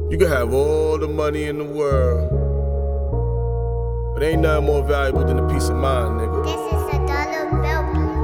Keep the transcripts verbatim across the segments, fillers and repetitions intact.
You can have all the money in the world, but ain't nothing more valuable than a peace of mind, nigga. This is a dollar bill beat.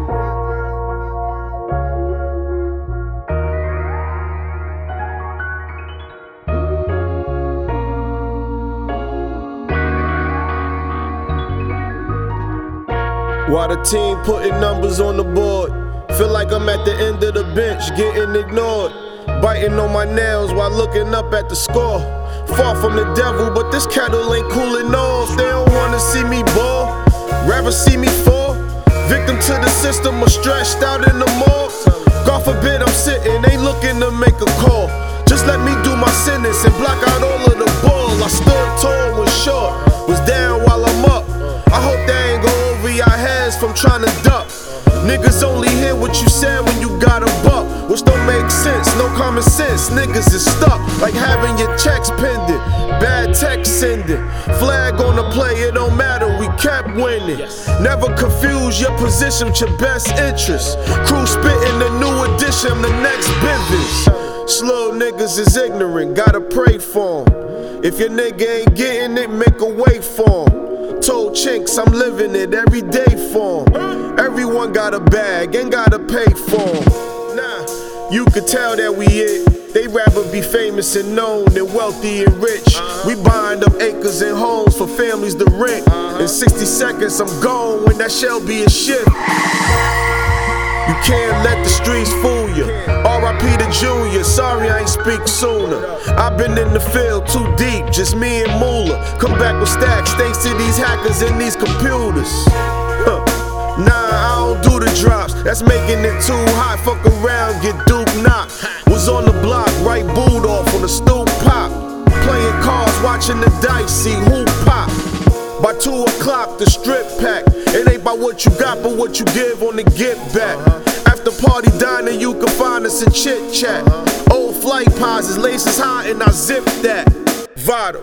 While the team putting numbers on the board, feel like I'm at the end of the bench, getting ignored. Biting on my nails while looking up at the score. Far from the devil, but this kettle ain't cooling off. They don't wanna see me ball, rather see me fall. Victim to the system or stretched out in the mall. God forbid I'm sitting, ain't looking to make a call. Just let me do my sentence and block out all of the ball. I stood tall, was short, was down while I'm up. I hope they ain't go over your heads from trying to duck. Niggas only hear what you said when you got a buck, which don't make sense, no common sense. Niggas is stuck, like having your checks pending, bad text sending. Flag on the play, it don't matter, we kept winning. Never confuse your position with your best interest. Crew spitting the new edition, the next business. Slow niggas is ignorant, gotta pray for 'em. If your nigga ain't getting it, make a way for 'em. Told Chinks I'm living it every day for 'em. Everyone got a bag, ain't gotta pay for 'em. Nah, you could tell that we it. They rather be famous and known than wealthy and rich. We buying up acres and homes for families to rent. In sixty seconds I'm gone when that shall be a shift. You can't let the streets fool you. R I P to Junior, sorry I ain't speak sooner. I've been in the field too deep, just me and Moolah. Come back with stacks thanks to these hackers and these computers. Huh. Nah, I don't do the drops, that's making it too hot. Fuck around, get Duke knocked. Was on the block, right booed off on the stoop pop. Playing cards, watching the dice, see who pop. By two o'clock, the strip pack. It ain't by what you got, but what you give on the get back. After party dining, you can find us in chit chat. Old flight pauses, laces high, and I zip that. Vital.